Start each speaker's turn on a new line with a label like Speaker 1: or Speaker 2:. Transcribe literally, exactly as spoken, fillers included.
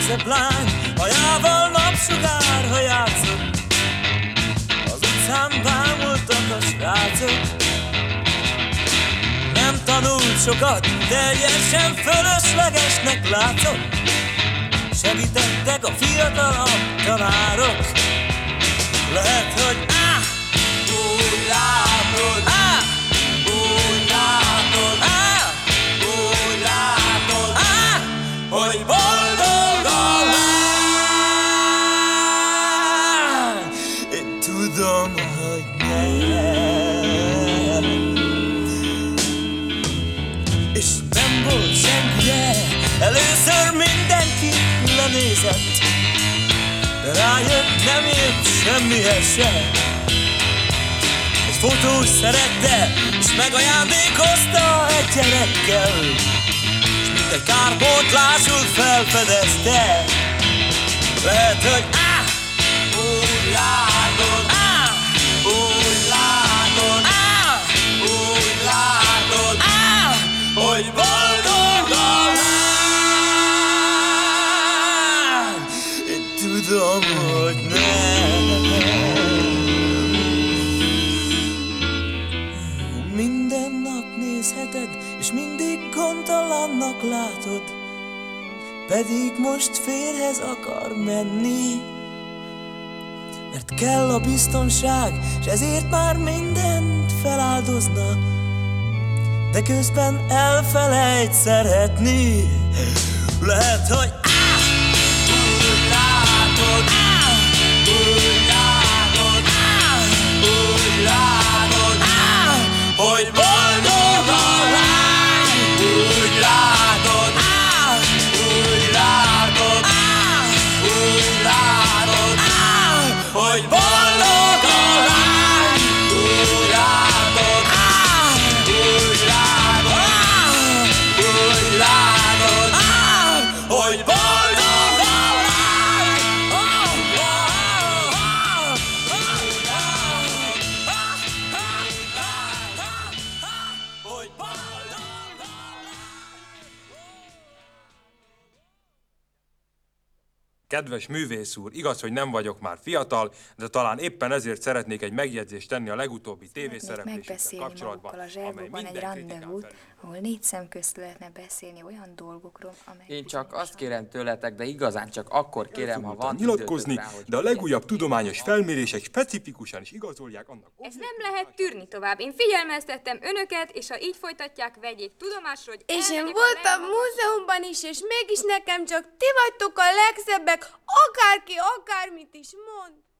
Speaker 1: legszebb lány, hajával napsugár, ha játszott. Az utcán bámultak a srácok. Nem tanult sokat, teljesen fölöslegesnek látszott. Segítettek a fiatalabb tanárok. Lehet, hogy áh, úgy látod, áh, úgy látod, áh, úgy látod, áh, hogy boldog a lány. Én tudom, hogy nem. És nem volt senkije, először mindenki lenézett, de rájött, nem ért semmihez se. Egy fotós szerette, és megajándékozta egy gyerekkel, és mint egy kárpótlásul felfedezte. Lehet, hogy áh, úgy látod, áh, úgy látod, áh, úgy látod, áh, hogy boldog a lány. Én tudom, hogy nem. Minden nap nézheted, és mindig gondtalannak látod, pedig most férhez akar menni, mert kell a biztonság, s ezért már mindent feláldozna, de közben elfelejt szeretni. Lehet, hogy áh, úgy látod, áh, úgy látod, áh, úgy látod, áh, hogy boldog a lány. Úgy látod, áh, úgy látod, áh, úgy látod, áh, hogy boldog a lány. Úgy látod, áh, úgy látod, áh, úgy látod, áh, hogy boldog a lány. Oh, oh, oh, oh, hogy boldog a lány.
Speaker 2: Kedves művész úr, igaz, hogy nem vagyok már fiatal, de talán éppen ezért szeretnék egy megjegyzést tenni a legutóbbi tévészereplésekkel kapcsolatban,
Speaker 3: a zserbóban egy rendezvút, ahol négy szem közt lehetne beszélni olyan dolgokról, amelyek...
Speaker 4: Én csak azt kérem tőletek, de igazán csak akkor kérem, ha van
Speaker 2: nyilatkozni,
Speaker 4: időtök rá, hogy
Speaker 2: de a legújabb tudományos felmérések specifikusan is igazolják annak.
Speaker 5: Ezt nem lehet tűrni tovább. Én figyelmeztettem önöket, és ha így folytatják, vegyék tudomásra, hogy...
Speaker 6: És én
Speaker 5: elmegyek a
Speaker 6: voltam
Speaker 5: legmagasabb-
Speaker 6: múzeumban is, és mégis nekem csak ti vagytok a legszebbek, akárki akármit is mond.